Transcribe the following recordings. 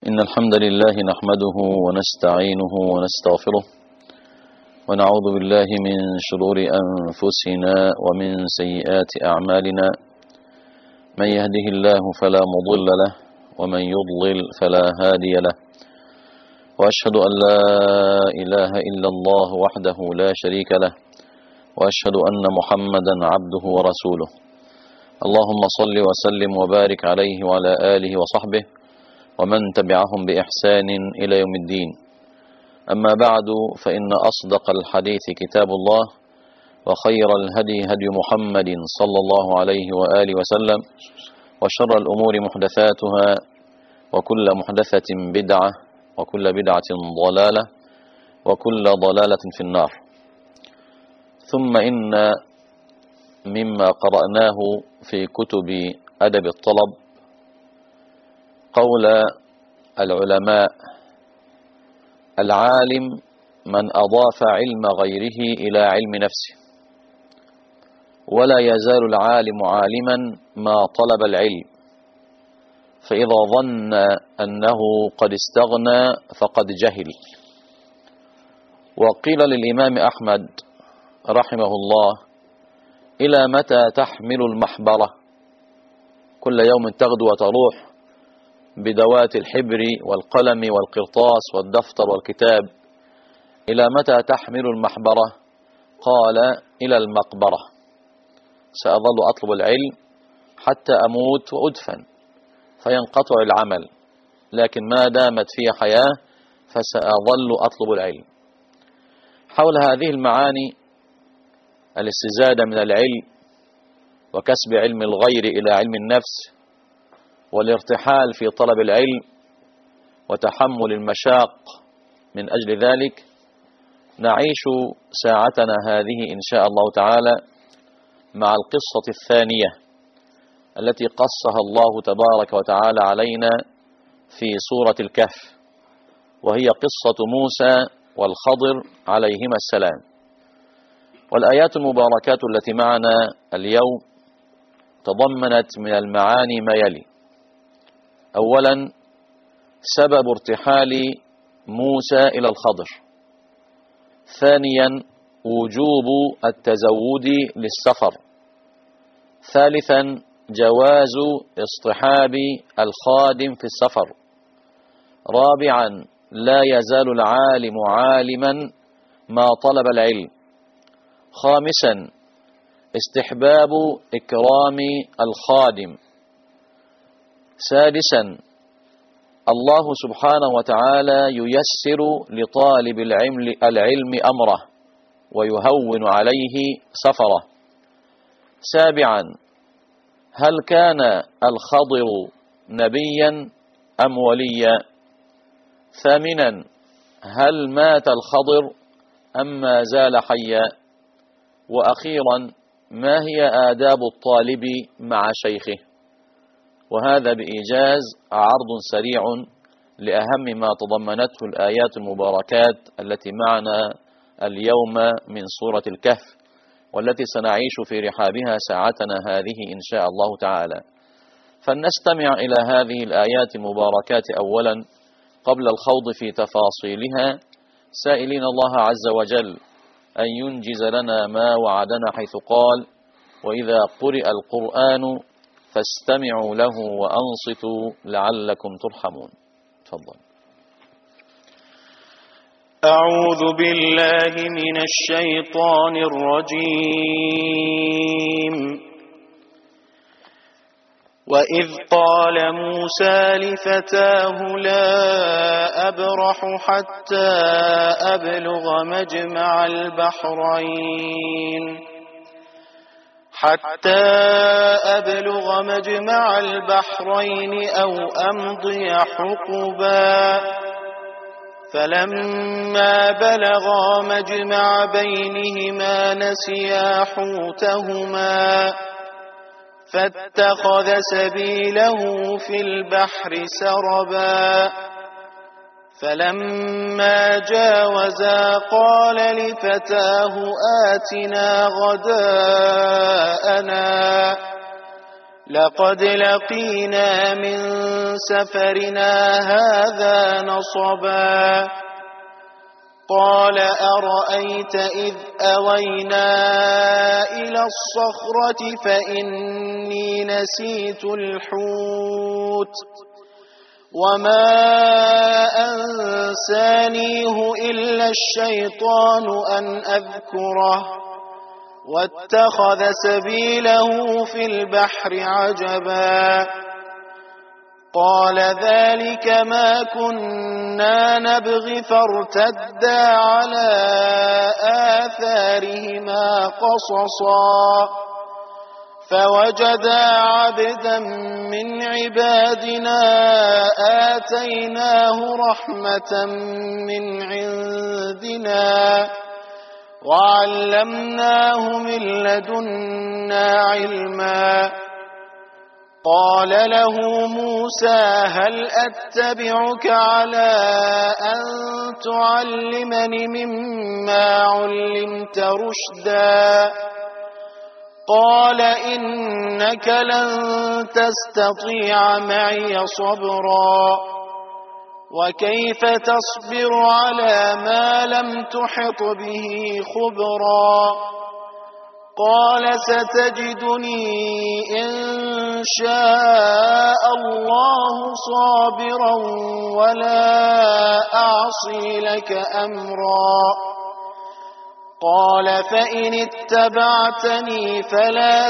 إن الحمد لله نحمده ونستعينه ونستغفره ونعوذ بالله من شرور أنفسنا ومن سيئات أعمالنا. من يهده الله فلا مضل له ومن يضلل فلا هادي له، وأشهد أن لا إله إلا الله وحده لا شريك له، وأشهد أن محمدا عبده ورسوله. اللهم صل وسلم وبارك عليه وعلى آله وصحبه ومن تبعهم بإحسان إلى يوم الدين. أما بعد، فإن أصدق الحديث كتاب الله، وخير الهدي هدي محمد صلى الله عليه وآله وسلم، وشر الأمور محدثاتها، وكل محدثة بدعة، وكل بدعة ضلالة، وكل ضلالة في النار. ثم إن مما قرأناه في كتب أدب الطلب قول العلماء: العالم من أضاف علم غيره إلى علم نفسه، ولا يزال العالم عالما ما طلب العلم، فإذا ظن أنه قد استغنى فقد جهل. وقيل للإمام أحمد رحمه الله: إلى متى تحمل المحبرة؟ كل يوم تغدو وتروح بدوات الحبر والقلم والقرطاس والدفتر والكتاب، إلى متى تحمل المحبرة؟ قال: إلى المقبرة. سأظل أطلب العلم حتى أموت وأدفن فينقطع العمل، لكن ما دامت في حياة فسأظل أطلب العلم. حول هذه المعاني، الاستزادة من العلم وكسب علم الغير إلى علم النفس، والارتحال في طلب العلم وتحمل المشاق من أجل ذلك، نعيش ساعتنا هذه إن شاء الله تعالى مع القصة الثانية التي قصها الله تبارك وتعالى علينا في سورة الكهف، وهي قصة موسى والخضر عليهما السلام. والآيات المباركات التي معنا اليوم تضمنت من المعاني ما يلي: أولا، سبب ارتحال موسى إلى الخضر. ثانيا، وجوب التزود للسفر. ثالثا، جواز اصطحاب الخادم في السفر. رابعا، لا يزال العالم عالما ما طلب العلم. خامسا، استحباب إكرام الخادم. سادسا، الله سبحانه وتعالى ييسر لطالب العلم أمره ويهون عليه سفره. سابعا، هل كان الخضر نبيا أم وليا؟ ثامنا، هل مات الخضر أم ما زال حيا؟ وأخيرا، ما هي آداب الطالب مع شيخه؟ وهذا بإيجاز عرض سريع لأهم ما تضمنته الآيات المباركات التي معنا اليوم من سورة الكهف، والتي سنعيش في رحابها ساعتنا هذه إن شاء الله تعالى. فلنستمع إلى هذه الآيات المباركات أولا قبل الخوض في تفاصيلها، سائلين الله عز وجل أن ينجز لنا ما وعدنا، حيث قال: وإذا قرئ القرآن فاستمعوا له وأنصتوا لعلكم ترحمون. تفضل. أعوذ بالله من الشيطان الرجيم. وإذ قال موسى لفتاه: لا أبرح حتى أبلغ مجمع البحرين أو أمضي حقبا. فلما بلغا مجمع بينهما نسيا حوتهما فاتخذ سبيله في البحر سربا. فلما جاوزا قال لفتاه: آتنا غداءنا لقد لقينا من سفرنا هذا نصبا قال أرأيت إذ أوينا إلى الصخرة فإني نسيت الحوت وما أنسانيه إلا الشيطان أن أذكره واتخذ سبيله في البحر عجبا قال ذلك ما كنا نبغي فارتدا على آثارهما قصصا فوجدا عبدا من عبادنا آتيناه رحمة من عندنا وعلمناه من لدنا علما قال له موسى هل أتبعك على أن تعلمني مما علمت رشدا قال إنك لن تستطيع معي صبرا وكيف تصبر على ما لم تحط به خبرا قال ستجدني إن شاء الله صابرا ولا أعصي لك أمرا قال فإن اتبعتني فلا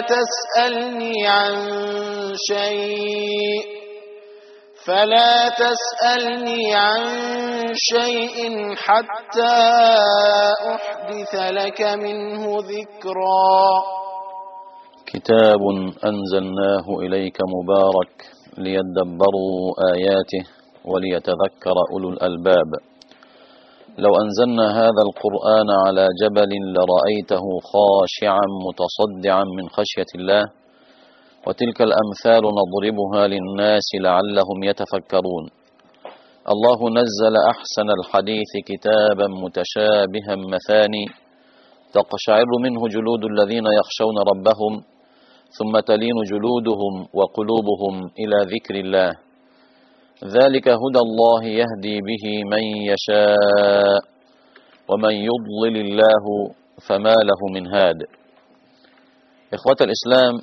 تسألني عن شيء حتى أحدث لك منه ذكرا. كتاب أنزلناه إليك مبارك ليدبروا آياته وليتذكر أولو الألباب. لو أنزلنا هذا القرآن على جبل لرأيته خاشعا متصدعا من خشية الله، وتلك الأمثال نضربها للناس لعلهم يتفكرون. الله نزل أحسن الحديث كتابا متشابها مثاني تقشعر منه جلود الذين يخشون ربهم ثم تلين جلودهم وقلوبهم إلى ذكر الله، ذلك هدى الله يهدي به من يشاء ومن يضلل الله فما له من هاد. إخوة الإسلام،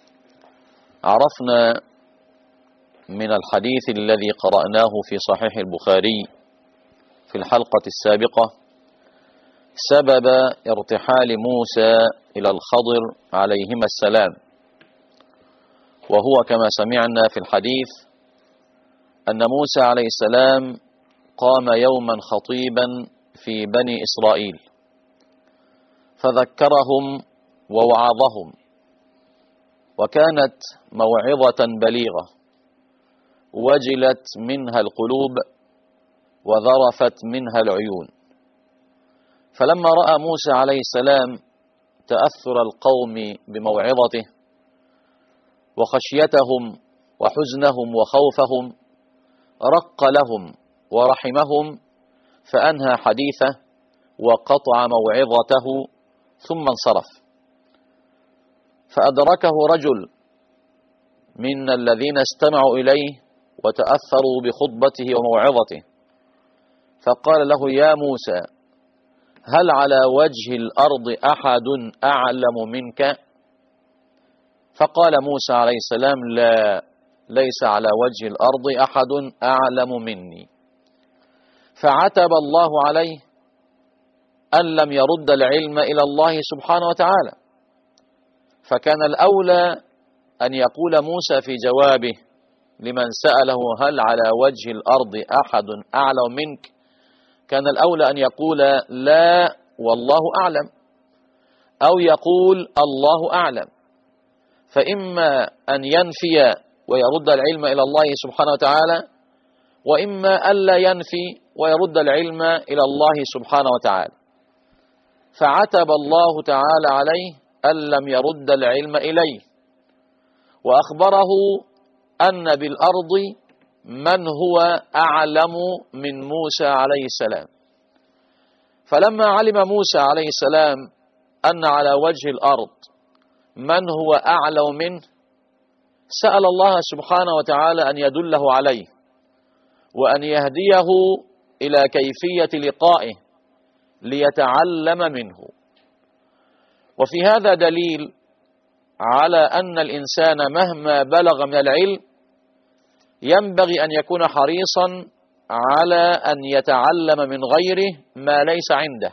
عرفنا من الحديث الذي قرأناه في صحيح البخاري في الحلقة السابقة سبب ارتحال موسى إلى الخضر عليهما السلام، وهو كما سمعنا في الحديث أن موسى عليه السلام قام يوما خطيبا في بني إسرائيل فذكرهم ووعظهم، وكانت موعظة بليغة وجلت منها القلوب وذرفت منها العيون. فلما رأى موسى عليه السلام تأثر القوم بموعظته وخشيتهم وحزنهم وخوفهم رق لهم ورحمهم، فأنهى حديثه وقطع موعظته ثم انصرف. فأدركه رجل من الذين استمعوا إليه وتأثروا بخطبته وموعظته، فقال له: يا موسى، هل على وجه الأرض أحد أعلم منك؟ فقال موسى عليه السلام: لا، ليس على وجه الأرض أحد أعلم مني. فعتب الله عليه أن لم يرد العلم إلى الله سبحانه وتعالى، فكان الأولى أن يقول موسى في جوابه لمن سأله: هل على وجه الأرض أحد أعلم منك؟ كان الأولى أن يقول: لا والله أعلم، أو يقول: الله أعلم. فإما أن ينفي ويرد العلم إلى الله سبحانه وتعالى، وإما ألا ينفي ويرد العلم إلى الله سبحانه وتعالى. فعتب الله تعالى عليه أن لم يرد العلم إليه، وأخبره أن بالأرض من هو أعلم من موسى عليه السلام. فلما علم موسى عليه السلام أن على وجه الأرض من هو أعلم منه، سأل الله سبحانه وتعالى أن يدله عليه وأن يهديه إلى كيفية لقائه ليتعلم منه. وفي هذا دليل على أن الإنسان مهما بلغ من العلم ينبغي أن يكون حريصا على أن يتعلم من غيره ما ليس عنده.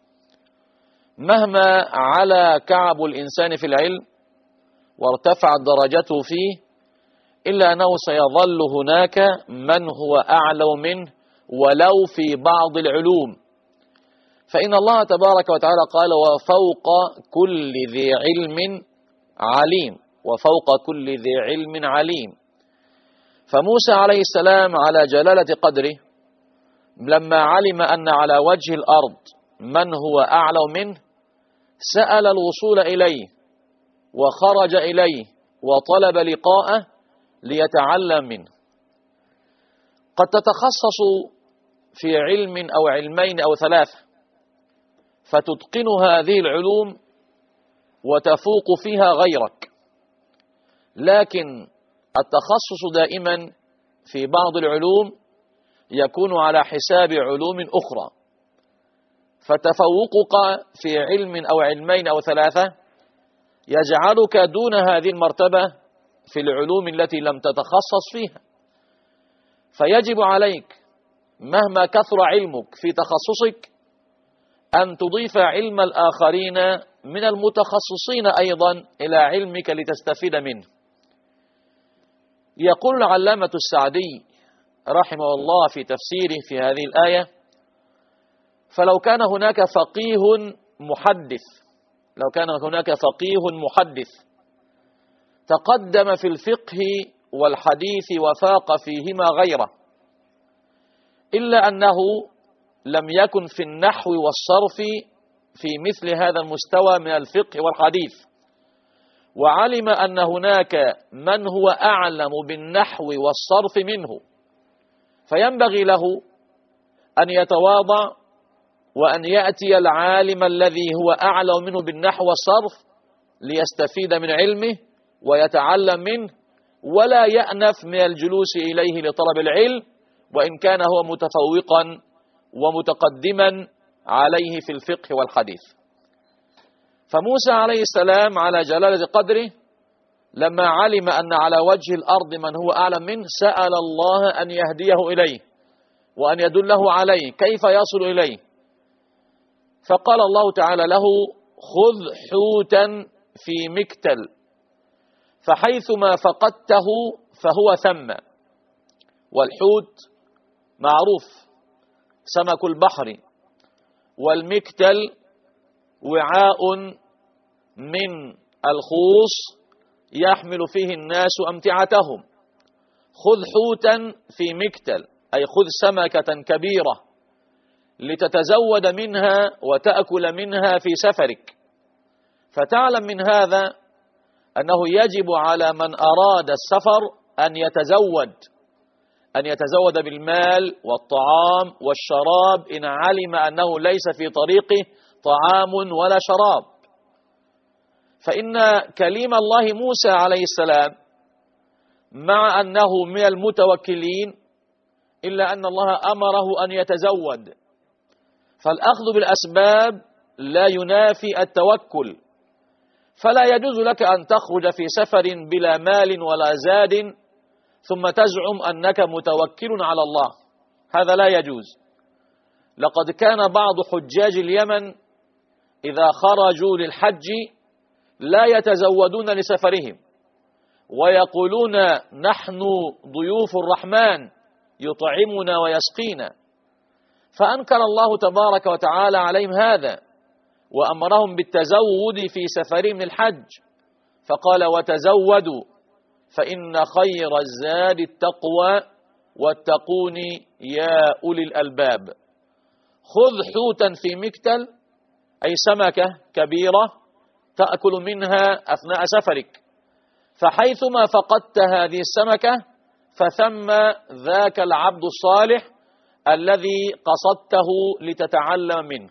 مهما على كعب الإنسان في العلم وارتفعت درجته فيه إلا أنه سيظل هناك من هو أعلم منه ولو في بعض العلوم. فإن الله تبارك وتعالى قال: وفوق كل ذي علم عليم، وفوق كل ذي علم عليم. فموسى عليه السلام على جلالة قدره لما علم أن على وجه الأرض من هو أعلم منه سأل الوصول إليه وخرج إليه وطلب لقاءه ليتعلم منه. قد تتخصص في علم أو علمين أو ثلاثة فتتقن هذه العلوم وتفوق فيها غيرك، لكن التخصص دائما في بعض العلوم يكون على حساب علوم أخرى، فتفوقك في علم أو علمين أو ثلاثة يجعلك دون هذه المرتبة في العلوم التي لم تتخصص فيها. فيجب عليك مهما كثر علمك في تخصصك أن تضيف علم الآخرين من المتخصصين أيضا إلى علمك لتستفيد منه. يقول العلامة السعدي رحمه الله في تفسيره في هذه الآية: فلو كان هناك فقيه محدث، لو كان هناك فقيه محدث تقدم في الفقه والحديث وفاق فيهما غيره، إلا أنه لم يكن في النحو والصرف في مثل هذا المستوى من الفقه والحديث، وعلم أن هناك من هو أعلم بالنحو والصرف منه، فينبغي له أن يتواضع وأن يأتي العالم الذي هو أعلم منه بالنحو والصرف ليستفيد من علمه ويتعلم منه، ولا يأنف من الجلوس إليه لطلب العلم وإن كان هو متفوقا ومتقدما عليه في الفقه والحديث. فموسى عليه السلام على جلالة قدره لما علم أن على وجه الأرض من هو أعلم منه سأل الله أن يهديه إليه وأن يدله عليه كيف يصل إليه، فقال الله تعالى له: خذ حوتا في مكتل فحيثما فقدته فهو ثم. والحوت معروف سمك البحر، والمكتل وعاء من الخوص يحمل فيه الناس أمتعتهم. خذ حوتا في مكتل أي خذ سمكة كبيرة لتتزود منها وتأكل منها في سفرك. فتعلم من هذا أنه يجب على من أراد السفر أن يتزود بالمال والطعام والشراب إن علم أنه ليس في طريقه طعام ولا شراب. فإن كليم الله موسى عليه السلام مع أنه من المتوكلين إلا أن الله أمره أن يتزود، فالأخذ بالأسباب لا ينافي التوكل، فلا يجوز لك أن تخرج في سفر بلا مال ولا زاد ثم تزعم أنك متوكل على الله، هذا لا يجوز. لقد كان بعض حجاج اليمن إذا خرجوا للحج لا يتزودون لسفرهم ويقولون: نحن ضيوف الرحمن يطعمنا ويسقينا. فأنكر الله تبارك وتعالى عليهم هذا وأمرهم بالتزود في سفرهم للحج، فقال: وتزودوا فإن خير الزاد التقوى واتقون يا أولي الألباب. خذ حوتا في مكتل أي سمكة كبيرة تأكل منها أثناء سفرك، فحيثما فقدت هذه السمكة فثم ذاك العبد الصالح الذي قصدته لتتعلم منه.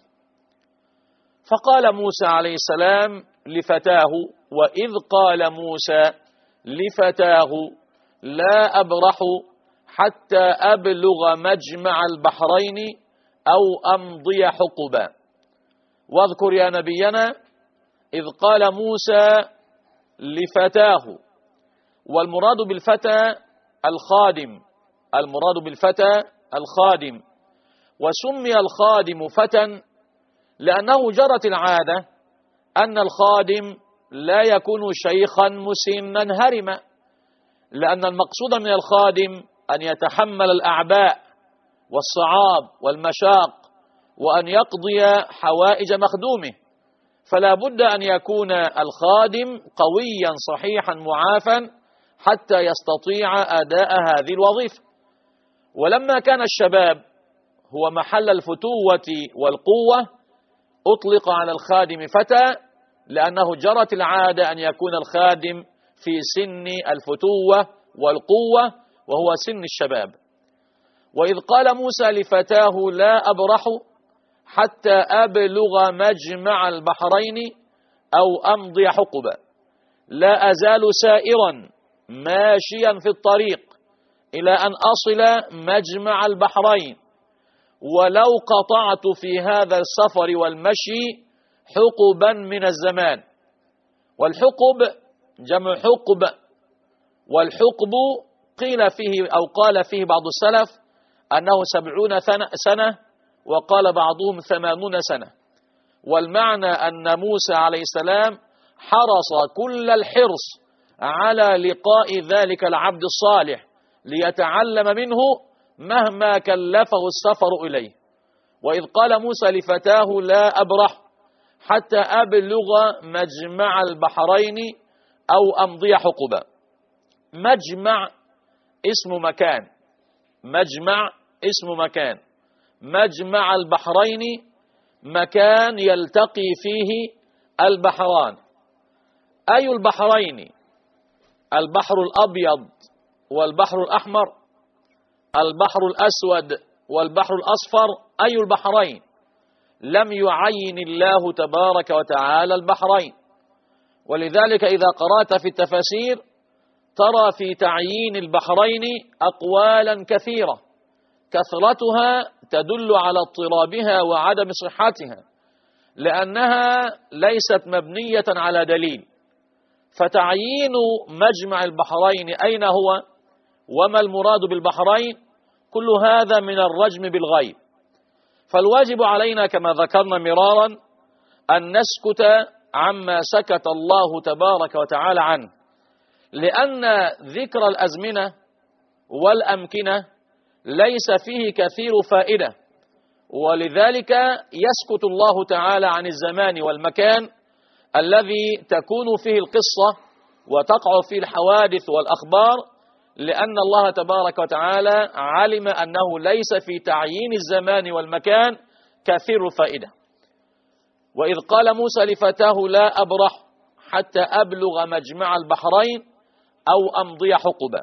فقال موسى عليه السلام لفتاه: وإذ قال موسى لفتاه لا أبرح حتى أبلغ مجمع البحرين أو أمضي حقبا. واذكر يا نبينا إذ قال موسى لفتاه، والمراد بالفتى الخادم، المراد بالفتى الخادم. وسمي الخادم فتى لأنه جرت العادة أن الخادم لا يكون شيخا مسنا هرما، لأن المقصود من الخادم أن يتحمل الأعباء والصعاب والمشاق وأن يقضي حوائج مخدومه، فلا بد أن يكون الخادم قويا صحيحا معافا حتى يستطيع أداء هذه الوظيفة. ولما كان الشباب هو محل الفتوة والقوة أطلق على الخادم فتى، لأنه جرت العادة أن يكون الخادم في سن الفتوة والقوة وهو سن الشباب. وإذ قال موسى لفتاه لا أبرح حتى أبلغ مجمع البحرين أو أمضي حقبا، لا أزال سائرا ماشيا في الطريق إلى أن أصل مجمع البحرين، ولو قطعت في هذا السفر والمشي حقبا من الزمان. والحقب جمع حقب، والحقب قيل فيه أو قال فيه بعض السلف أنه 70 سنة، وقال بعضهم 80 سنة. والمعنى أن موسى عليه السلام حرص كل الحرص على لقاء ذلك العبد الصالح ليتعلم منه مهما كلفه السفر إليه. وإذ قال موسى لفتاه لا أبرح حتى أبلغ مجمع البحرين أو أمضي حقبا. مجمع اسم مكان، مجمع اسم مكان، مجمع البحرين مكان يلتقي فيه البحران. أي البحرين؟ البحر الأبيض والبحر الأحمر، البحر الأسود والبحر الأصفر، أي البحرين؟ لم يعين الله تبارك وتعالى البحرين. ولذلك إذا قرأت في التفاسير ترى في تعيين البحرين أقوالا كثيرة، كثرتها تدل على اضطرابها وعدم صحتها، لأنها ليست مبنية على دليل. فتعيين مجمع البحرين أين هو وما المراد بالبحرين، كل هذا من الرجم بالغيب. فالواجب علينا كما ذكرنا مرارا أن نسكت عما سكت الله تبارك وتعالى عنه، لأن ذكر الأزمنة والأمكنة ليس فيه كثير فائدة، ولذلك يسكت الله تعالى عن الزمان والمكان الذي تكون فيه القصة وتقع فيه الحوادث والأخبار، لأن الله تبارك وتعالى علم أنه ليس في تعيين الزمان والمكان كثير الفائدة. وإذ قال موسى لفتاه لا أبرح حتى أبلغ مجمع البحرين أو أمضي حقبا،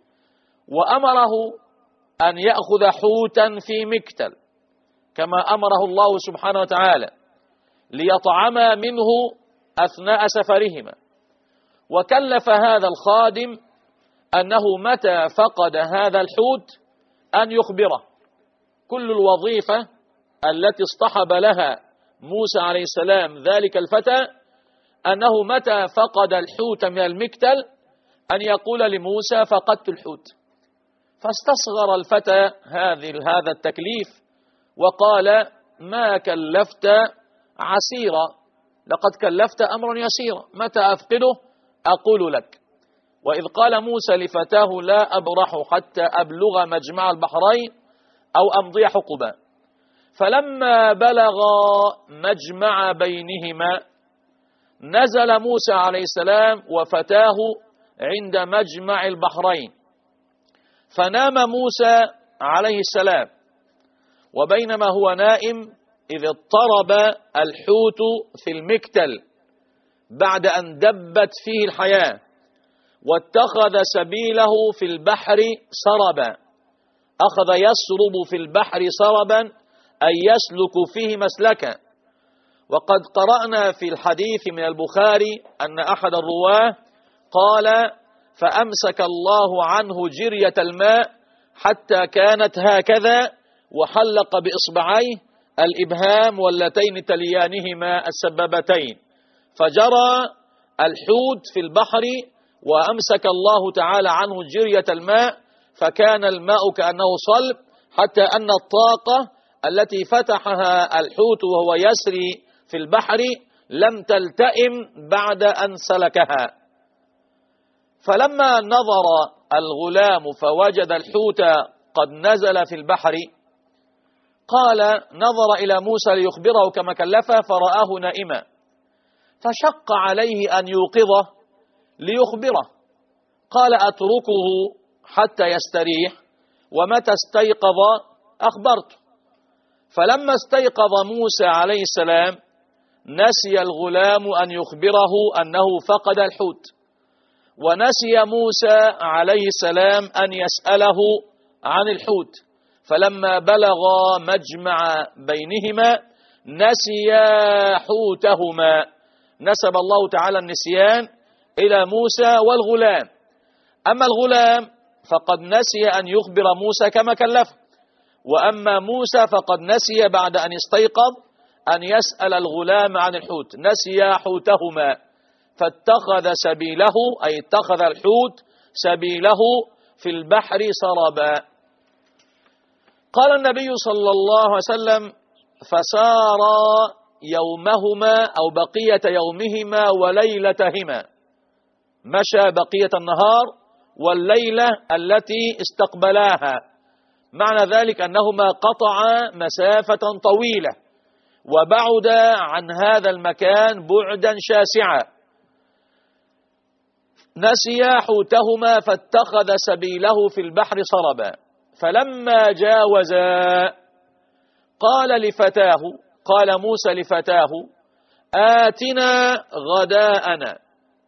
وأمره أن يأخذ حوتا في مكتل كما أمره الله سبحانه وتعالى ليطعما منه أثناء سفرهما. وكلف هذا الخادم أنه متى فقد هذا الحوت أن يخبره. كل الوظيفة التي اصطحب لها موسى عليه السلام ذلك الفتى أنه متى فقد الحوت من المكتل أن يقول لموسى فقدت الحوت. فاستصغر الفتى هذا التكليف وقال ما كلفت عسيرا، لقد كلفت أمرا يسيرا، متى أفقده أقول لك. وإذ قال موسى لفتاه لا أبرح حتى أبلغ مجمع البحرين أو أمضي حقبا، فلما بلغ مجمع بينهما نزل موسى عليه السلام وفتاه عند مجمع البحرين، فنام موسى عليه السلام، وبينما هو نائم إذ اضطرب الحوت في المكتل بعد أن دبت فيه الحياة، واتخذ سبيله في البحر سربا. أخذ يسرب في البحر سربا أي يسلك فيه مسلكا. وقد قرأنا في الحديث من البخاري أن أحد الرواه قال فأمسك الله عنه جرية الماء حتى كانت هكذا، وحلق بإصبعيه الإبهام واللتين تليانهما السبابتين، فجرى الحوت في البحر وأمسك الله تعالى عنه جرية الماء، فكان الماء كأنه صلب، حتى أن الطاقة التي فتحها الحوت وهو يسري في البحر لم تلتئم بعد أن سلكها. فلما نظر الغلام فوجد الحوت قد نزل في البحر، قال نظر إلى موسى ليخبره كما كلفه فرآه نائما، فشق عليه أن يوقظه ليخبره، قال أتركه حتى يستريح، ومتى استيقظ أخبرته. فلما استيقظ موسى عليه السلام نسي الغلام أن يخبره أنه فقد الحوت، ونسي موسى عليه السلام أن يسأله عن الحوت. فلما بلغا مجمع بينهما نسيا حوتهما، نسب الله تعالى النسيان إلى موسى والغلام. أما الغلام فقد نسي أن يخبر موسى كما كلفه، وأما موسى فقد نسي بعد أن استيقظ أن يسأل الغلام عن الحوت، نسيا حوتهما، فاتخذ سبيله، أي اتخذ الحوت سبيله في البحر سربا. قال النبي صلى الله عليه وسلم فسار يومهما أو بقية يومهما وليلتهما، مشى بقية النهار والليلة التي استقبلاها، معنى ذلك أنهما قطعا مسافة طويلة وبعد عن هذا المكان بعدا شاسعا. نسيا حوتهما فاتخذ سبيله في البحر سربا. فلما جاوزا قال موسى لفتاه آتنا غداءنا.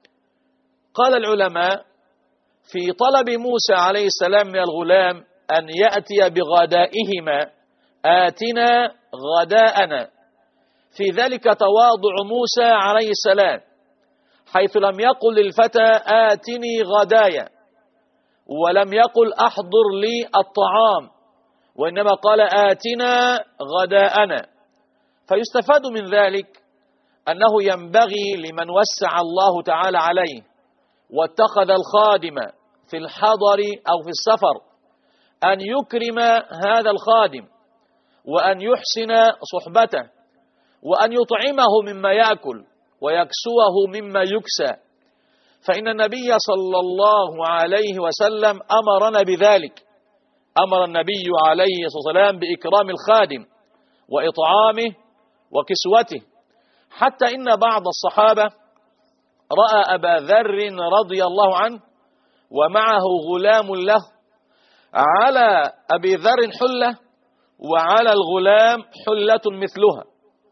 قال العلماء في طلب موسى عليه السلام من الغلام أن يأتي بغدائهما، آتنا غداءنا، في ذلك تواضع موسى عليه السلام، حيث لم يقل للفتى آتني غدايا، ولم يقل أحضر لي الطعام، وإنما قال آتنا غداءنا. فيستفاد من ذلك أنه ينبغي لمن وسع الله تعالى عليه واتخذ الخادم في الحضر أو في السفر أن يكرم هذا الخادم، وأن يحسن صحبته، وأن يطعمه مما يأكل ويكسوه مما يكسى، فإن النبي صلى الله عليه وسلم أمرنا بذلك. أمر النبي عليه الصلاة والسلام بإكرام الخادم وإطعامه وكسوته، حتى إن بعض الصحابة رأى أبا ذر رضي الله عنه ومعه غلام له، على أبي ذر حلة وعلى الغلام حلة مثلها،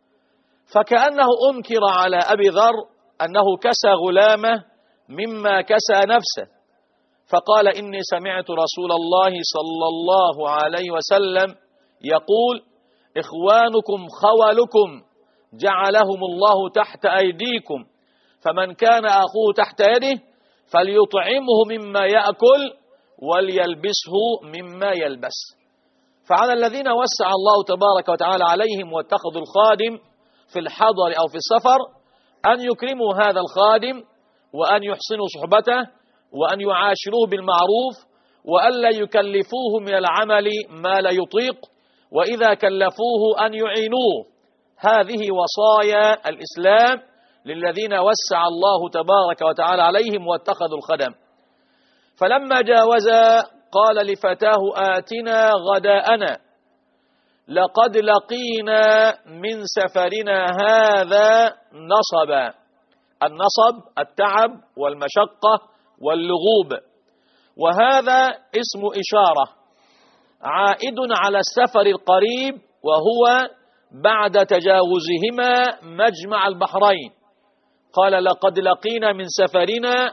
فكأنه أنكر على أبي ذر أنه كسى غلامه مما كسى نفسه، فقال إني سمعت رسول الله صلى الله عليه وسلم يقول إخوانكم خولكم جعلهم الله تحت أيديكم، فمن كان أخوه تحت يده فليطعمه مما يأكل وليلبسه مما يلبس. فعلى الذين وسع الله تبارك وتعالى عليهم واتخذوا الخادم في الحضر أو في السفر أن يكرموا هذا الخادم، وأن يحسنوا صحبته، وأن يعاشروه بالمعروف، وألا يكلفوه من العمل ما لا يطيق، وإذا كلفوه أن يعينوه. هذه وصايا الإسلام للذين وسع الله تبارك وتعالى عليهم واتخذوا الخدم. فلما جاوزا قال لفتاه آتنا غداءنا لقد لقينا من سفرنا هذا نصبا. النصب التعب والمشقة واللغوب، وهذا اسم إشارة عائد على السفر القريب، وهو بعد تجاوزهما مجمع البحرين. قال لقد لقينا من سفرنا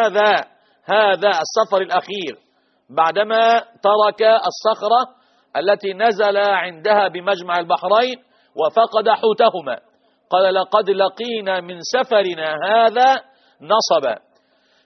هذا السفر الأخير، بعدما ترك الصخرة التي نزل عندها بمجمع البحرين وفقد حوتهما. قال لقد لقينا من سفرنا هذا نصبا.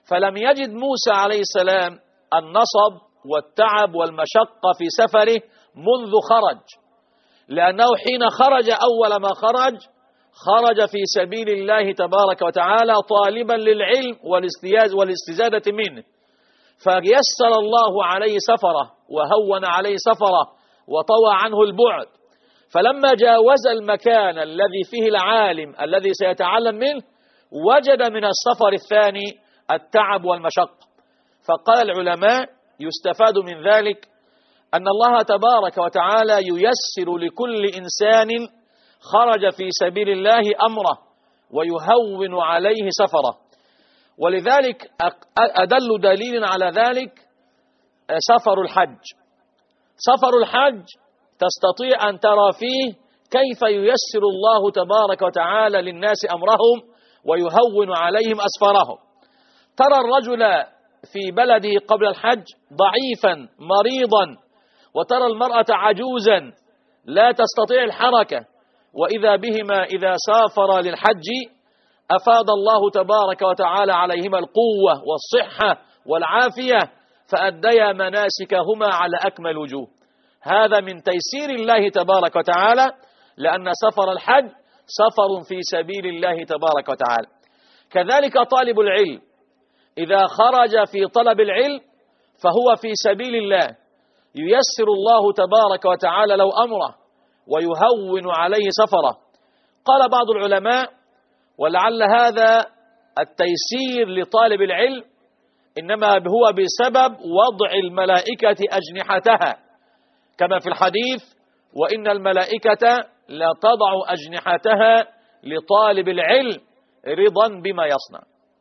فلم يجد موسى عليه السلام النصب والتعب والمشقة في سفره منذ خرج، لأنه حين خرج أول ما خرج في سبيل الله تبارك وتعالى طالبا للعلم والاستزادة منه، فيسر الله عليه سفره وهون عليه سفره وطوى عنه البعد. فلما جاوز المكان الذي فيه العالم الذي سيتعلم منه وجد من السفر الثاني التعب والمشقة. فقال العلماء يستفاد من ذلك أن الله تبارك وتعالى ييسر لكل إنسان خرج في سبيل الله أمره ويهون عليه سفره. ولذلك أدل دليل على ذلك سفر الحج. سفر الحج تستطيع أن ترى فيه كيف ييسر الله تبارك وتعالى للناس أمرهم ويهون عليهم أسفارهم. ترى الرجل في بلده قبل الحج ضعيفا مريضا، وترى المرأة عجوزا لا تستطيع الحركة، وإذا بهما إذا سافر للحج أفاد الله تبارك وتعالى عليهما القوة والصحة والعافية، فأديا مناسكهما على أكمل وجوه. هذا من تيسير الله تبارك وتعالى، لأن سفر الحج سفر في سبيل الله تبارك وتعالى. كذلك طالب العلم إذا خرج في طلب العلم فهو في سبيل الله، ييسر الله تبارك وتعالى له أمره ويهون عليه سفره. قال بعض العلماء ولعل هذا التيسير لطالب العلم إنما هو بسبب وضع الملائكة أجنحتها، كما في الحديث وإن الملائكة لا تضع أجنحتها لطالب العلم رضا بما يصنع.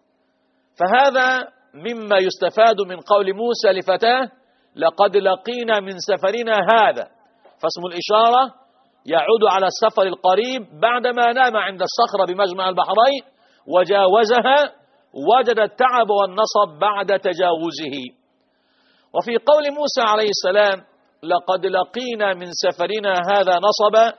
فهذا مما يستفاد من قول موسى لفتاه لقد لقينا من سفرنا هذا، فاسم الإشارة يعود على السفر القريب بعدما نام عند الصخرة بمجمع البحرين وجاوزها وجد التعب والنصب بعد تجاوزه. وفي قول موسى عليه السلام لقد لقينا من سفرنا هذا نصبا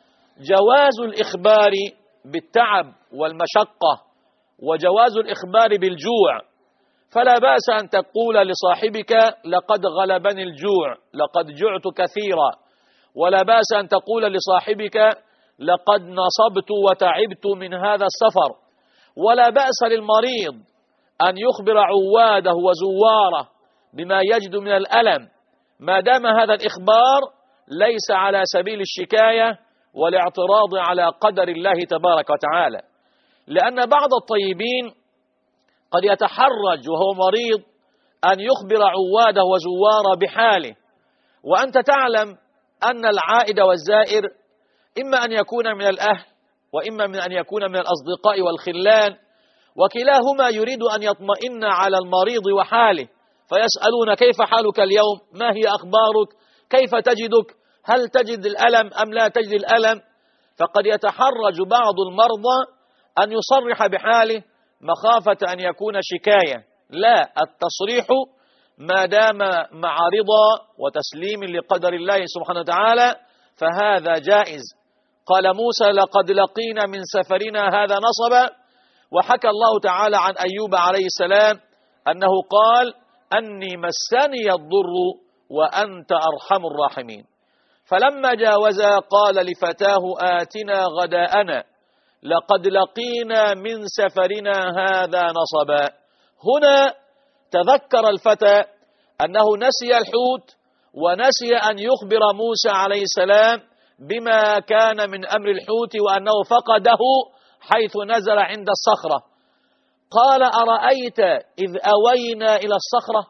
جواز الإخبار بالتعب والمشقة وجواز الإخبار بالجوع، فلا بأس أن تقول لصاحبك لقد غلبني الجوع لقد جعت كثيرا، ولا بأس أن تقول لصاحبك لقد نصبت وتعبت من هذا السفر، ولا بأس للمريض أن يخبر عواده وزواره بما يجد من الألم، ما دام هذا الإخبار ليس على سبيل الشكاية والاعتراض على قدر الله تبارك وتعالى. لأن بعض الطيبين قد يتحرج وهو مريض أن يخبر عواده وزواره بحاله، وأنت تعلم أن العائد والزائر إما أن يكون من الأهل وإما من أن يكون من الأصدقاء والخلان، وكلاهما يريد أن يطمئن على المريض وحاله، فيسألون كيف حالك اليوم، ما هي أخبارك، كيف تجدك، هل تجد الألم أم لا تجد الألم. فقد يتحرج بعض المرضى أن يصرح بحاله مخافة أن يكون شكاية. لا، التصريح ما دام مع رضا وتسليم لقدر الله سبحانه وتعالى فهذا جائز. قال موسى لقد لقينا من سفرنا هذا نصبا. وحكى الله تعالى عن أيوب عليه السلام أنه قال أني مسني الضر وأنت أرحم الراحمين. فلما جاوزا قال لفتاه آتنا غداءنا لقد لقينا من سفرنا هذا نصبا. هنا تذكر الفتى أنه نسي الحوت ونسي أن يخبر موسى عليه السلام بما كان من أمر الحوت وأنه فقده حيث نزل عند الصخرة. قال أرأيت إذ أوينا إلى الصخرة،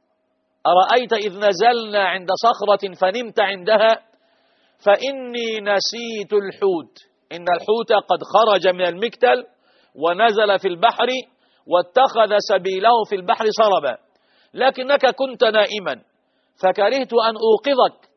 أرأيت إذ نزلنا عند صخرة فنمت عندها، فإني نسيت الحوت، إن الحوت قد خرج من المكتل ونزل في البحر واتخذ سبيله في البحر سربا، لكنك كنت نائما فكرهت أن أوقظك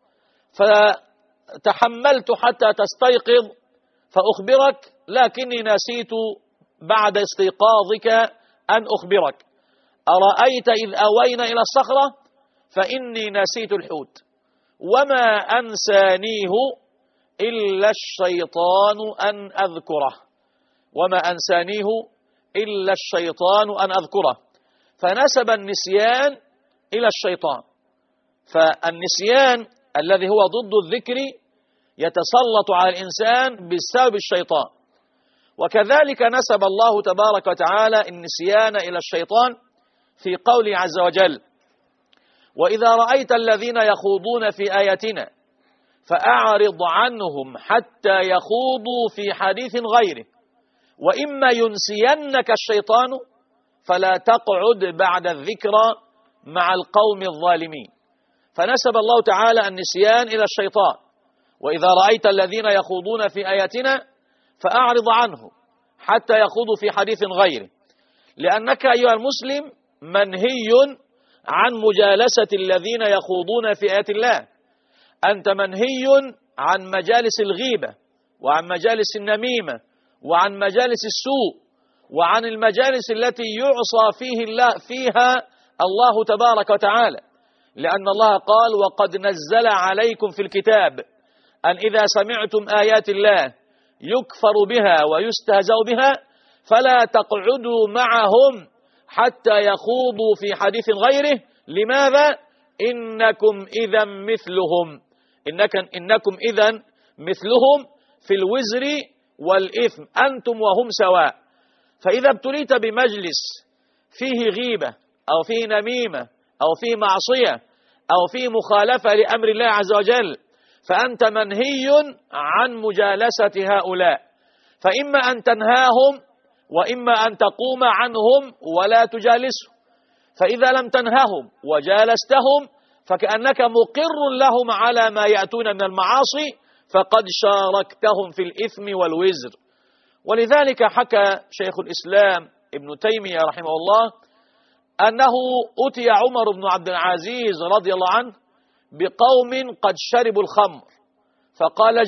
فتحملت حتى تستيقظ فأخبرك، لكني نسيت بعد استيقاظك أن أخبرك. أرأيت إذ أوينا إلى الصخرة فإني نسيت الحوت وما أنسانيه إلا الشيطان أن أذكره، وما أنسانيه إلا الشيطان أن أذكره. فنسب النسيان إلى الشيطان. فالنسيان الذي هو ضد الذكر يتسلط على الإنسان بسبب الشيطان. وكذلك نسب الله تبارك وتعالى النسيان إلى الشيطان في قوله عز وجل: وإذا رأيت الذين يخوضون في آياتنا فأعرض عنهم حتى يخوضوا في حديث غيره وإما ينسينك الشيطان فلا تقعد بعد الذكرى مع القوم الظالمين. فنسب الله تعالى النسيان إلى الشيطان: وإذا رأيت الذين يخوضون في آياتنا فأعرض عنهم حتى يخوضوا في حديث غيره، لأنك أيها المسلم منهي عن مجالسة الذين يخوضون في آيات الله. أنت منهي عن مجالس الغيبة وعن مجالس النميمة وعن مجالس السوء وعن المجالس التي يعصى فيها الله تبارك وتعالى، لأن الله قال: وقد نزل عليكم في الكتاب أن إذا سمعتم آيات الله يكفر بها ويستهزأ بها فلا تقعدوا معهم حتى يخوضوا في حديث غيره. لماذا؟ إنكم إذا مثلهم، إنكم إذا مثلهم في الوزر والإثم، أنتم وهم سواء. فإذا ابتليت بمجلس فيه غيبة أو فيه نميمة أو فيه معصية أو فيه مخالفة لأمر الله عز وجل فأنت منهي عن مجالسة هؤلاء، فإما أن تنهاهم وإما أن تقوم عنهم ولا تجالسهم. فإذا لم تنههم وجالستهم فكأنك مقر لهم على ما يأتون من المعاصي، فقد شاركتهم في الإثم والوزر. ولذلك حكى شيخ الإسلام ابن تيمية رحمه الله أنه أتي عمر بن عبد العزيز رضي الله عنه بقوم قد شربوا الخمر، فقال: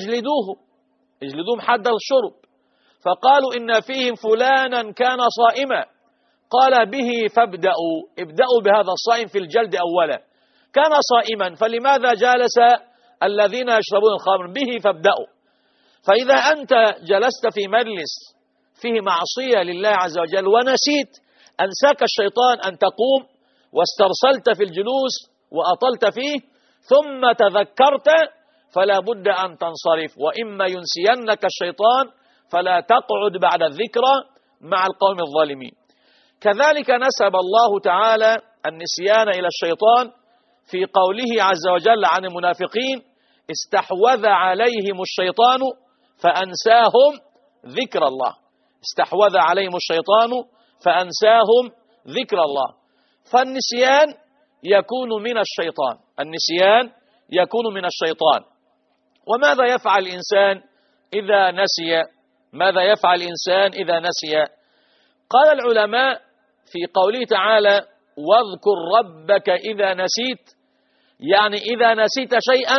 اجلدوهم حد الشرب. فقالوا: إن فيهم فلانا كان صائما. قال: به ابدأوا بهذا الصائم في الجلد أولا، كان صائما فلماذا جالس الذين يشربون الخمر؟ به فابدأوا. فإذا أنت جلست في مجلس فيه معصية لله عز وجل ونسيت، أنساك الشيطان أن تقوم واسترسلت في الجلوس وأطلت فيه ثم تذكرت، فلا بد أن تنصرف، وإما ينسينك الشيطان فلا تقعد بعد الذكرى مع القوم الظالمين. كذلك نسب الله تعالى النسيان إلى الشيطان في قوله عز وجل عن المنافقين: استحوذ عليهم الشيطان فأنساهم ذكر الله. استحوذ عليهم الشيطان فأنساهم ذكر الله. فالنسيان يكون من الشيطان، النسيان يكون من الشيطان. وماذا يفعل الإنسان إذا نسي؟ ماذا يفعل الإنسان إذا نسي؟ قال العلماء في قوله تعالى: واذكر ربك إذا نسيت، يعني إذا نسيت شيئا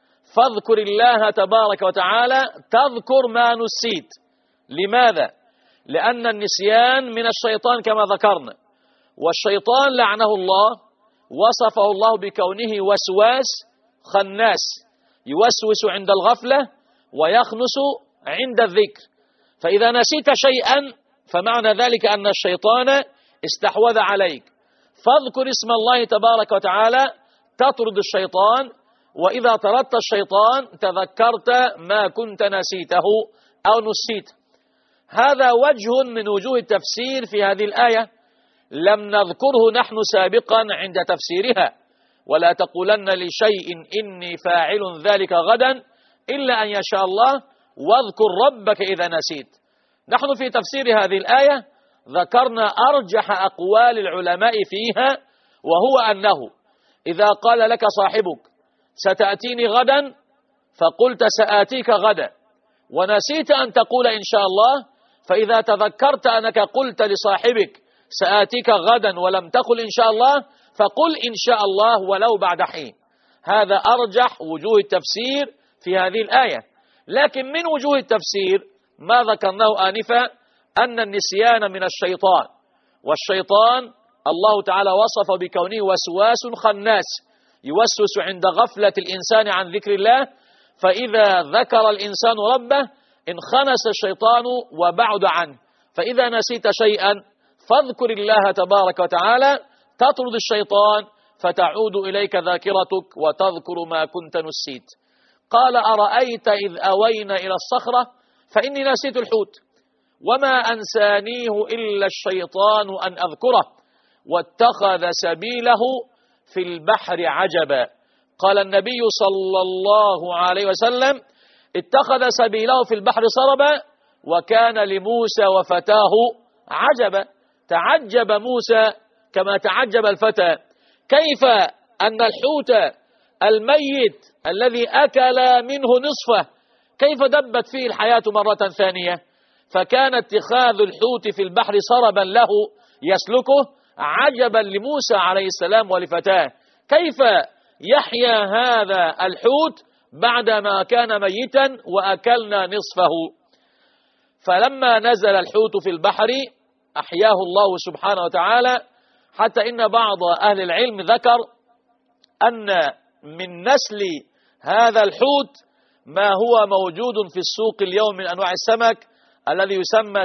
فاذكر الله تبارك وتعالى تذكر ما نسيت. لماذا؟ لأن النسيان من الشيطان كما ذكرنا، والشيطان لعنه الله وصفه الله بكونه وسواس خناس، يوسوس عند الغفلة ويخنس عند الذكر. فإذا نسيت شيئا فمعنى ذلك أن الشيطان استحوذ عليك، فاذكر اسم الله تبارك وتعالى تطرد الشيطان، وإذا طردت الشيطان تذكرت ما كنت نسيته أو نسيته. هذا وجه من وجوه التفسير في هذه الآية لم نذكره نحن سابقا عند تفسيرها: ولا تقولن لشيء إني فاعل ذلك غدا إلا أن يشاء الله واذكر ربك إذا نسيت. نحن في تفسير هذه الآية ذكرنا أرجح أقوال العلماء فيها، وهو أنه إذا قال لك صاحبك ستأتيني غدا فقلت سآتيك غدا ونسيت أن تقول إن شاء الله، فإذا تذكرت أنك قلت لصاحبك سآتيك غدا ولم تقل إن شاء الله فقل إن شاء الله ولو بعد حين. هذا أرجح وجوه التفسير في هذه الآية. لكن من وجوه التفسير ما ذكرناه آنفا أن النسيان من الشيطان، والشيطان الله تعالى وصف بكونه وسواس خناس، يوسوس عند غفلة الإنسان عن ذكر الله، فإذا ذكر الإنسان ربه انخنس الشيطان وبعد عنه. فإذا نسيت شيئا فاذكر الله تبارك وتعالى تطرد الشيطان فتعود إليك ذاكرتك وتذكر ما كنت نسيت. قال أرأيت إذ أوينا إلى الصخرة فإني نسيت الحوت وما أنسانيه إلا الشيطان أن أذكره واتخذ سبيله في البحر عجبا. قال النبي صلى الله عليه وسلم اتخذ سبيله في البحر سربا وكان لموسى وفتاه عجبا. تعجب موسى كما تعجب الفتى كيف أن الحوت الميت الذي أكل منه نصفه كيف دبت فيه الحياة مرة ثانية. فكان اتخاذ الحوت في البحر سربا له يسلكه عجبا لموسى عليه السلام ولفتاه، كيف يحيا هذا الحوت بعدما كان ميتا وأكلنا نصفه. فلما نزل الحوت في البحر أحياه الله سبحانه وتعالى، حتى إن بعض أهل العلم ذكر أن من نسل هذا الحوت ما هو موجود في السوق اليوم من أنواع السمك الذي يسمى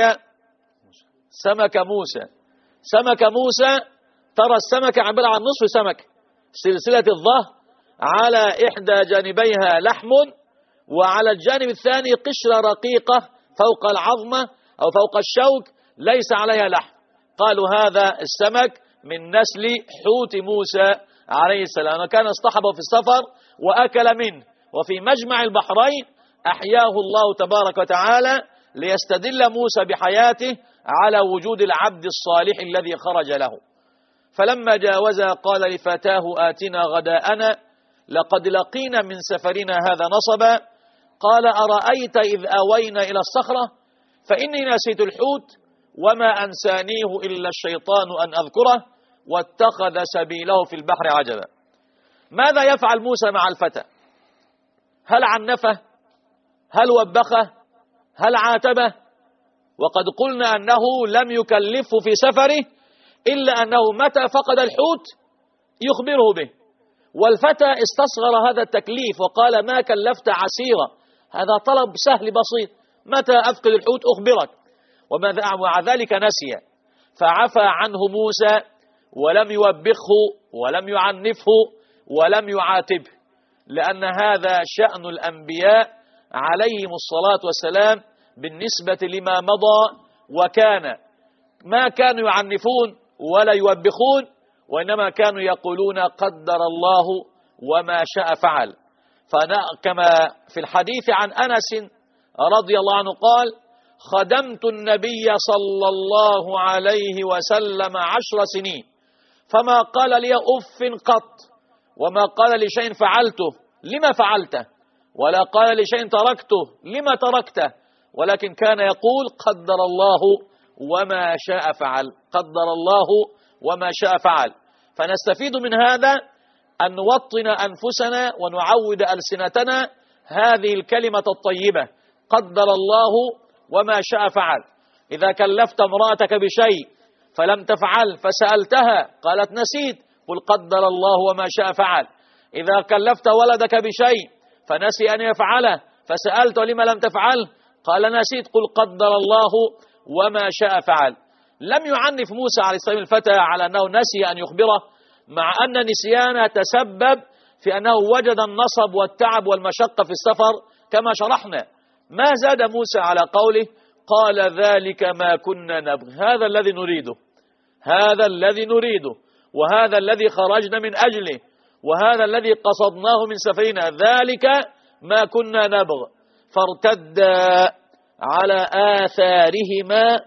سمك موسى. سمك موسى ترى السمكة عبارة عن نصف سمك، سلسلة الظهر على إحدى جانبيها لحم وعلى الجانب الثاني قشرة رقيقة فوق العظمة أو فوق الشوك ليس عليها لحم. قالوا هذا السمك من نسل حوت موسى عليه السلام، كان اصطحبه في السفر وأكل منه، وفي مجمع البحرين أحياه الله تبارك وتعالى ليستدل موسى بحياته على وجود العبد الصالح الذي خرج له. فلما جاوزا قال لفتاه آتنا غداءنا لقد لقينا من سفرنا هذا نصبا. قال أرأيت إذ أوينا إلى الصخرة فإني نسيت الحوت وما أنسانيه إلا الشيطان أن أذكره واتخذ سبيله في البحر عجبا. ماذا يفعل موسى مع الفتى؟ هل عنفه؟ هل وبخه؟ هل عاتبه؟ وقد قلنا أنه لم يكلفه في سفره إلا أنه متى فقد الحوت يخبره به. والفتى استصغر هذا التكليف وقال ما كلفت عسيرا، هذا طلب سهل بسيط، متى أفقد الحوت أخبرك. ومع ذلك نسي، فعفى عنه موسى ولم يوبخه ولم يعنفه ولم يعاتبه، لأن هذا شأن الأنبياء عليهم الصلاة والسلام بالنسبة لما مضى، وكان ما كانوا يعنفون ولا يوبخون، وإنما كانوا يقولون قدر الله وما شاء فعل. كما في الحديث عن أنس رضي الله عنه قال خدمت النبي صلى الله عليه وسلم 10 سنين فما قال لي أف قط، وما قال لي شيء فعلته لما فعلته، ولا قال لي شيء تركته لما تركته، ولكن كان يقول قدر الله وما شاء فعل، قدر الله وما شاء فعل. فنستفيد من هذا أن نوطن أنفسنا ونعود ألسنتنا هذه الكلمة الطيبة قدر الله وما شاء فعل. إذا كلفت امرأتك بشيء فلم تفعل فسألتها قالت نسيت، قل قدر الله وما شاء فعل. إذا كلفت ولدك بشيء فنسي أن يفعله فسألته لما لم تفعل قال نسيت، قل قدر الله وما شاء فعل. لم يعنف موسى عليه السلام الفتى على أنه نسي أن يخبره، مع أن نسيانه تسبب في أنه وجد النصب والتعب والمشقة في السفر كما شرحنا. ما زاد موسى على قوله قال ذلك ما كنا نبغي، هذا الذي نريده، هذا الذي نريده، وهذا الذي خرجنا من أجله، وهذا الذي قصدناه من سفرنا، ذلك ما كنا نبغي. فارتدا على آثارهما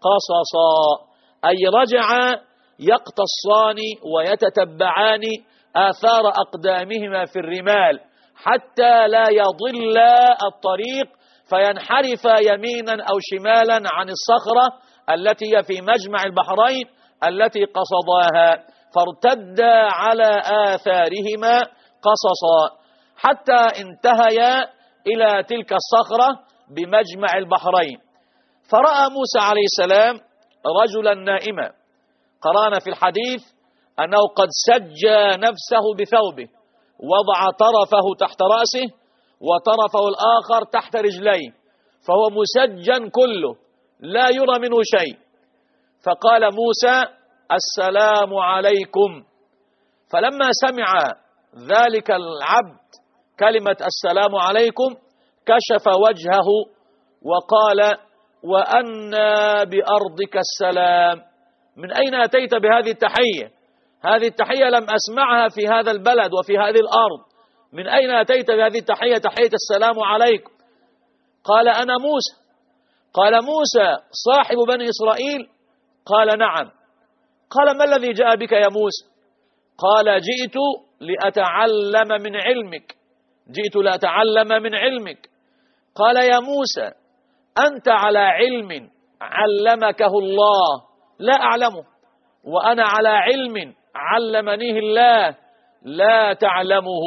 قصصا، أي رجع يقتصان ويتتبعان آثار أقدامهما في الرمال حتى لا يضل الطريق فينحرف يمينا أو شمالا عن الصخرة التي هي في مجمع البحرين التي قصداها. فارتدا على آثارهما قصصا حتى انتهيا إلى تلك الصخرة بمجمع البحرين. فرأى موسى عليه السلام رجلا نائما، قرأنا في الحديث أنه قد سجى نفسه بثوبه، وضع طرفه تحت رأسه وطرفه الآخر تحت رجليه، فهو مسجن كله لا يرى منه شيء. فقال موسى السلام عليكم. فلما سمع ذلك العبد كلمة السلام عليكم كشف وجهه وقال وأنى بأرضك السلام، من أين أتيت بهذه التحية؟ هذه التحية لم أسمعها في هذا البلد وفي هذه الأرض، من أين أتيت بهذه التحية، تحية السلام عليكم؟ قال أنا موسى. قال موسى صاحب بني إسرائيل؟ قال نعم. قال ما الذي جاء بك يا موسى؟ قال جئت لأتعلم من علمك، جئت لأتعلم من علمك. قال يا موسى أنت على علم علمكه الله لا أعلمه، وأنا على علم علمنيه الله لا تعلمه.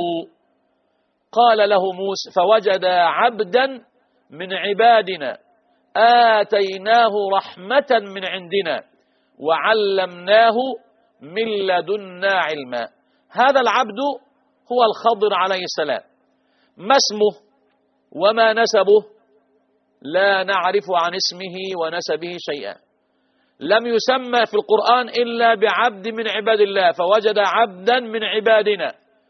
قال له موسى فوجد عبدا من عبادنا آتيناه رحمة من عندنا وعلمناه من لدنا علما. هذا العبد هو الخضر عليه السلام. ما اسمه وما نسبه؟ لا نعرف عن اسمه ونسبه شيئا. لم يسمى في القرآن إلا بعبد من عباد الله، فوجد عبدا من عبادنا،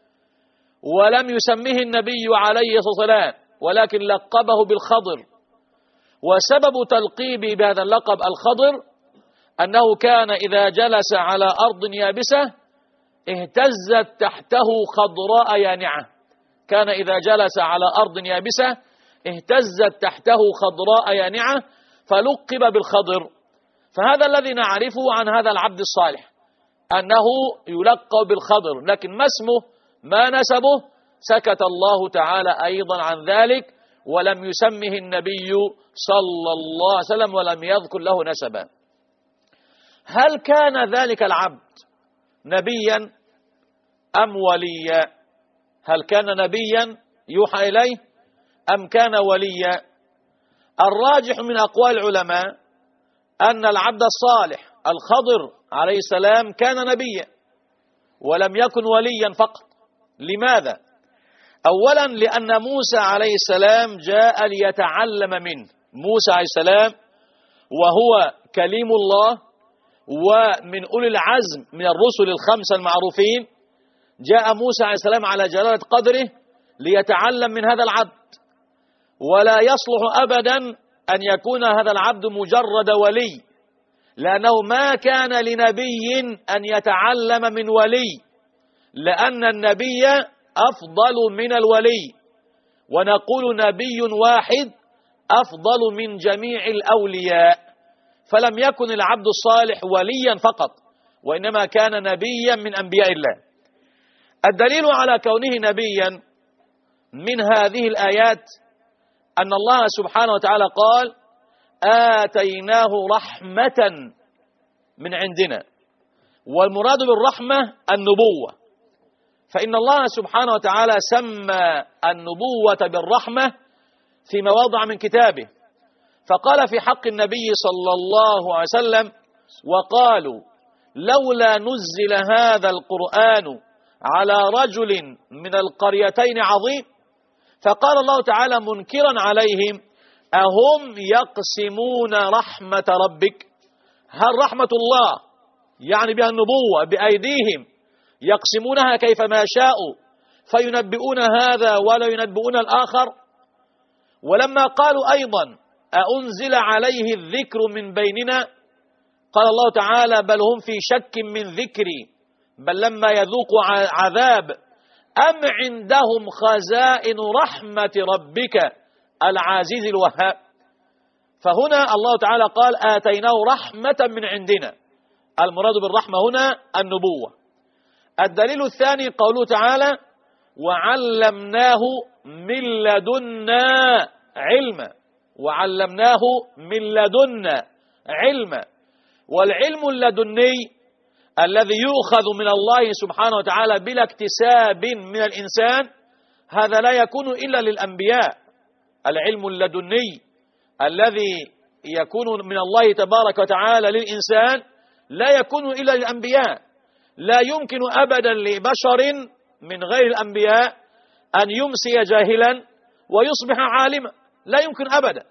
ولم يسميه النبي عليه الصلاة والسلام ولكن لقبه بالخضر. وسبب تلقيبه بهذا اللقب الخضر أنه كان إذا جلس على أرض يابسة اهتزت تحته خضراء يانعة، كان إذا جلس على أرض يابسة اهتزت تحته خضراء يانعة فلقب بالخضر. فهذا الذي نعرفه عن هذا العبد الصالح أنه يلقب بالخضر، لكن ما اسمه ما نسبه سكت الله تعالى أيضا عن ذلك، ولم يسمه النبي صلى الله عليه وسلم ولم يذكر له نسبا. هل كان ذلك العبد نبيا أم وليا؟ هل كان نبيا يوحى إليه أم كان وليا؟ الراجح من أقوال العلماء أن العبد الصالح الخضر عليه السلام كان نبيا ولم يكن وليا فقط. لماذا؟ أولا لأن موسى عليه السلام جاء ليتعلم منه. موسى عليه السلام وهو كليم الله ومن أولي العزم من الرسل الخمسة المعروفين، جاء موسى عليه السلام على جلالة قدره ليتعلم من هذا العبد. ولا يصلح أبدا أن يكون هذا العبد مجرد ولي، لأنه ما كان لنبي أن يتعلم من ولي، لأن النبي أفضل من الولي، ونقول نبي واحد أفضل من جميع الأولياء. فلم يكن العبد الصالح وليا فقط، وإنما كان نبيا من أنبياء الله. الدليل على كونه نبيا من هذه الآيات أن الله سبحانه وتعالى قال آتيناه رحمة من عندنا، والمراد بالرحمة النبوة، فإن الله سبحانه وتعالى سمى النبوة بالرحمة في مواضع من كتابه، فقال في حق النبي صلى الله عليه وسلم وقالوا لولا نزل هذا القرآن على رجل من القريتين عظيم. فقال الله تعالى منكرا عليهم أهم يقسمون رحمة ربك؟ هل رحمة الله يعني بها النبوة بأيديهم يقسمونها كيفما شاءوا فينبئون هذا ولا ينبئون الآخر؟ ولما قالوا أيضا أأنزل عليه الذكر من بيننا، قال الله تعالى بل هم في شك من ذكري بل لما يذوقوا عذاب أم عندهم خزائن رحمة ربك العزيز الوهاب. فهنا الله تعالى قال آتيناه رحمة من عندنا، المراد بالرحمة هنا النبوة. الدليل الثاني قوله تعالى وعلمناه من لدنا علما، وعلمناه من لدنا علما. والعلم اللدني الذي يؤخذ من الله سبحانه وتعالى بلا اكتساب من الإنسان هذا لا يكون إلا للأنبياء. العلم اللدني الذي يكون من الله تبارك وتعالى للإنسان لا يكون إلا للأنبياء. لا يمكن أبدا لبشر من غير الأنبياء أن يمسي جاهلا ويصبح عالما، لا يمكن أبدا.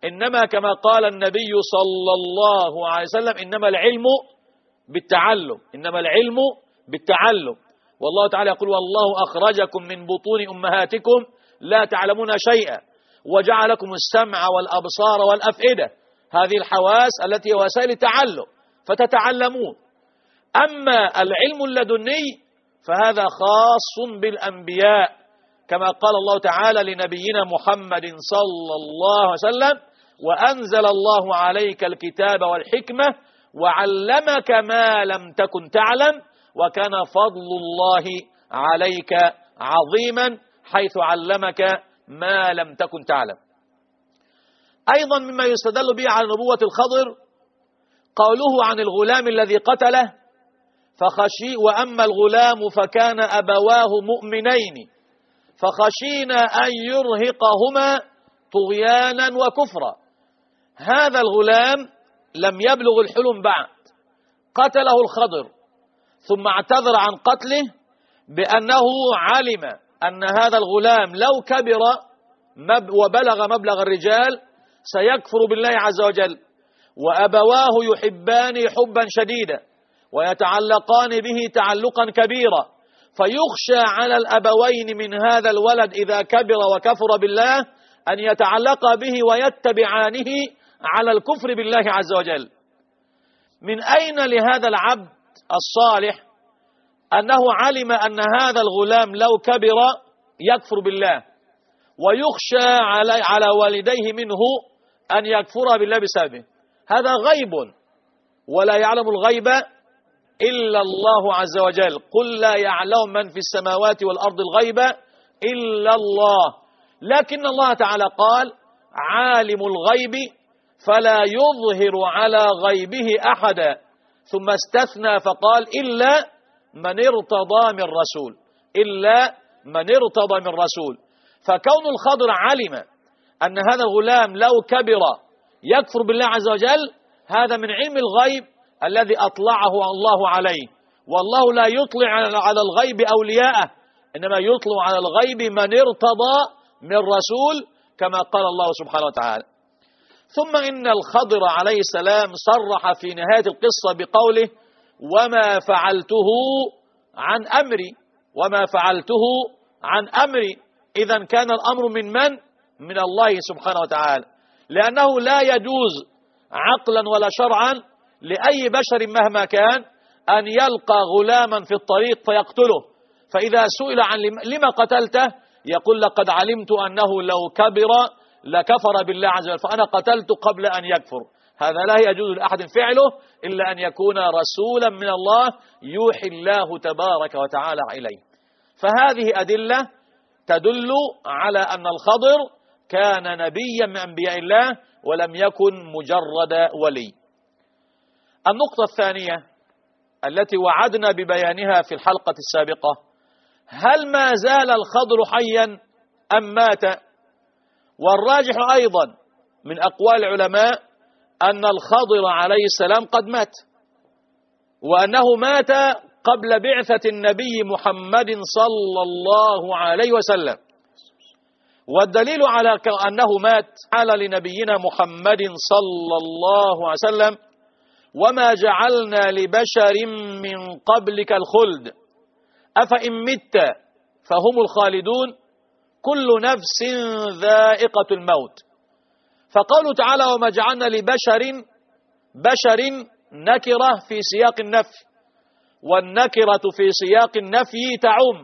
إنما كما قال النبي صلى الله عليه وسلم إنما العلم بالتعلم، إنما العلم بالتعلم. والله تعالى يقول والله أخرجكم من بطون أمهاتكم لا تعلمون شيئا وجعل لكم السمع والأبصار والأفئدة، هذه الحواس التي هي وسائل التعلم فتتعلمون. أما العلم اللدني فهذا خاص بالأنبياء، كما قال الله تعالى لنبينا محمد صلى الله عليه وسلم وأنزل الله عليك الكتاب والحكمة وعلمك ما لم تكن تعلم وكان فضل الله عليك عظيما حيث علمك ما لم تكن تعلم. أيضا مما يستدل به على نبوة الخضر قوله عن الغلام الذي قتله وأما الغلام فكان أبواه مؤمنين فخشينا أن يرهقهما طغيانا وكفرا. هذا الغلام لم يبلغ الحلم بعد، قتله الخضر ثم اعتذر عن قتله بأنه علم أن هذا الغلام لو كبر وبلغ مبلغ الرجال سيكفر بالله عز وجل، وأبواه يحبان حبا شديدا ويتعلقان به تعلقا كبيرا، فيخشى على الأبوين من هذا الولد إذا كبر وكفر بالله أن يتعلق به ويتبعانه على الكفر بالله عز وجل. من أين لهذا العبد الصالح أنه علم أن هذا الغلام لو كبر يكفر بالله ويخشى على والديه منه أن يكفر بالله بسببه؟ هذا غيب ولا يعلم الغيب إلا الله عز وجل، قل لا يعلم من في السماوات والأرض الغيب إلا الله. لكن الله تعالى قال عالم الغيب فلا يظهر على غيبه أحدا، ثم استثنى فقال إلا من ارتضى من رسول، إلا من ارتضى من رسول. فكون الخضر علم أن هذا الغلام لو كبر يكفر بالله عز وجل هذا من علم الغيب الذي أطلعه الله عليه، والله لا يطلع على الغيب أولياءه، إنما يطلع على الغيب من ارتضى من رسول كما قال الله سبحانه وتعالى. ثم إن الخضر عليه السلام صرح في نهاية القصة بقوله وما فعلته عن أمري، وما فعلته عن أمري. إذن كان الأمر من الله سبحانه وتعالى، لأنه لا يجوز عقلا ولا شرعا لأي بشر مهما كان أن يلقى غلاما في الطريق فيقتله، فإذا سئل عن لما قتلته يقول لقد علمت أنه لو كبر لكفر بالله عز وجل فأنا قتلت قبل أن يكفر. هذا لا يجوز لأحد فعله إلا أن يكون رسولا من الله يوحي الله تبارك وتعالى إليه. فهذه أدلة تدل على أن الخضر كان نبيا من أنبياء الله ولم يكن مجرد ولي. النقطة الثانية التي وعدنا ببيانها في الحلقة السابقة، هل ما زال الخضر حيا أم مات؟ والراجح أيضا من أقوال العلماء أن الخضر عليه السلام قد مات، وأنه مات قبل بعثة النبي محمد صلى الله عليه وسلم. والدليل على أنه مات قال لنبينا محمد صلى الله عليه وسلم وما جعلنا لبشر من قبلك الخلد أفإن مت فهم الخالدون كل نفس ذائقة الموت. فقالوا تعالى وما جعلنا لبشر نكرة في سياق النفي، والنكرة في سياق النفي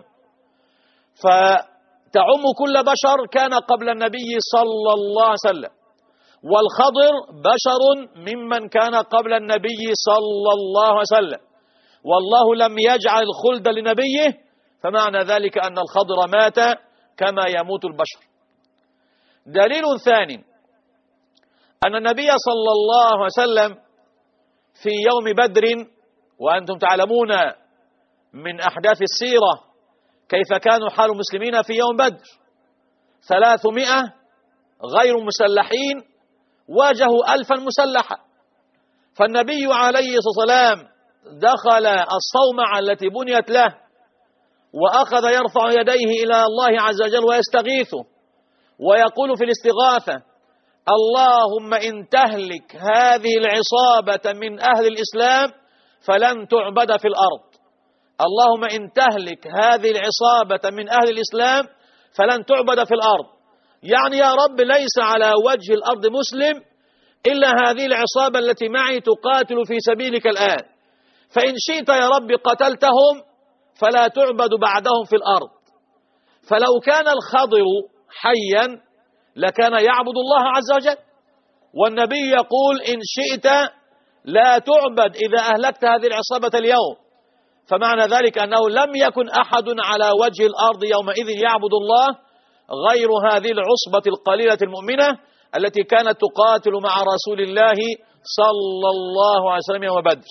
فتعم كل بشر كان قبل النبي صلى الله عليه وسلم، والخضر بشر ممن كان قبل النبي صلى الله عليه وسلم، والله لم يجعل الخلد لنبيه، فمعنى ذلك أن الخضر مات كما يموت البشر. دليل ثاني أن النبي صلى الله عليه وسلم في يوم بدر، وأنتم تعلمون من أحداث السيرة كيف كانوا حال المسلمين في يوم بدر، 300 غير مسلحين واجهوا 1000 مسلحة، فالنبي عليه الصلاة والسلام دخل الصومعة التي بنيت له وأخذ يرفع يديه إلى الله عز وجل ويستغيثه ويقول في الاستغاثة اللهم إن تهلك هذه العصابة من أهل الإسلام فلن تعبد في الأرض. اللهم إن تهلك هذه العصابة من أهل الإسلام فلن تعبد في الأرض. يعني يا رب ليس على وجه الأرض مسلم إلا هذه العصابة التي معي تقاتل في سبيلك الآن، فإن شئت يا رب قتلتهم فلا تعبد بعدهم في الأرض. فلو كان الخضر حيا لكان يعبد الله عز وجل، والنبي يقول إن شئت لا تعبد إذا أهلكت هذه العصابة اليوم، فمعنى ذلك أنه لم يكن أحد على وجه الأرض يومئذ يعبد الله غير هذه العصبة القليلة المؤمنة التي كانت تقاتل مع رسول الله صلى الله عليه وسلم يوم بدر.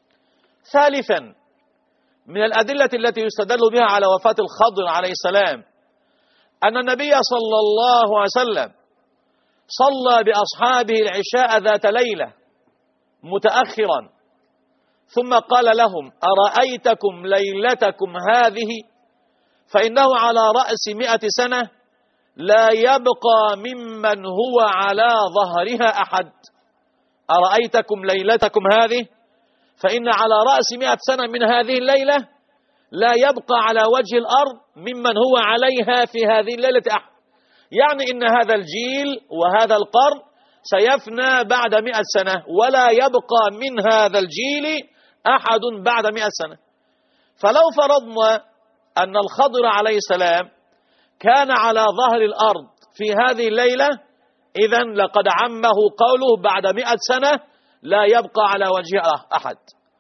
ثالثا من الأدلة التي يستدل بها على وفاة الخضر عليه السلام أن النبي صلى الله عليه وسلم صلى بأصحابه العشاء ذات ليلة متأخرا، ثم قال لهم أرأيتكم ليلتكم هذه فإنه على رأس 100 سنة لا يبقى ممن هو على ظهرها أحد. أرأيتكم ليلتكم هذه فإن على رأس 100 سنة من هذه الليلة لا يبقى على وجه الأرض ممن هو عليها في هذه الليلة أحد. يعني إن هذا الجيل وهذا القرن سيفنى بعد 100 سنة ولا يبقى من هذا الجيل أحد بعد 100 سنة. فلو فرضنا أن الخضر عليه السلام كان على ظهر الأرض في هذه الليلة، إذن لقد عمه قوله بعد 100 سنة لا يبقى على وجه أحد.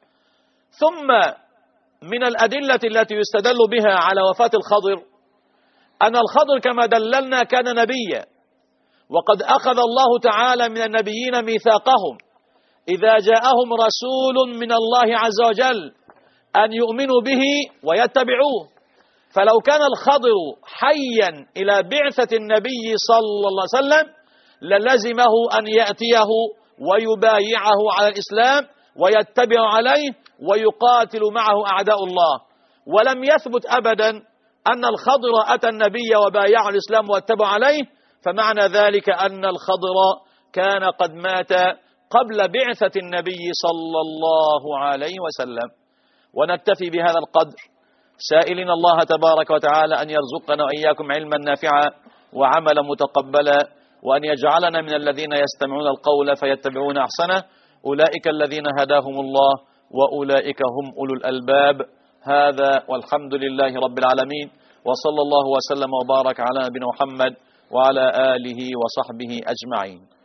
ثم من الأدلة التي يستدل بها على وفاة الخضر أن الخضر كما دللنا كان نبيا، وقد أخذ الله تعالى من النبيين ميثاقهم إذا جاءهم رسول من الله عز وجل أن يؤمنوا به ويتبعوه. فلو كان الخضر حيا إلى بعثة النبي صلى الله عليه وسلم للزمه أن يأتيه ويبايعه على الإسلام ويتبع عليه ويقاتل معه أعداء الله. ولم يثبت أبدا أن الخضر أتى النبي وبايعه الإسلام واتبع عليه، فمعنى ذلك أن الخضر كان قد مات قبل بعثة النبي صلى الله عليه وسلم. ونكتفي بهذا القدر سائلين الله تبارك وتعالى أن يرزقنا وإياكم علما نافعا وعملا متقبلا، وأن يجعلنا من الذين يستمعون القول فيتبعون أحسنه، أولئك الذين هداهم الله وأولئك هم أولو الألباب. هذا والحمد لله رب العالمين، وصلى الله وسلم وبارك على نبينا محمد وعلى آله وصحبه أجمعين.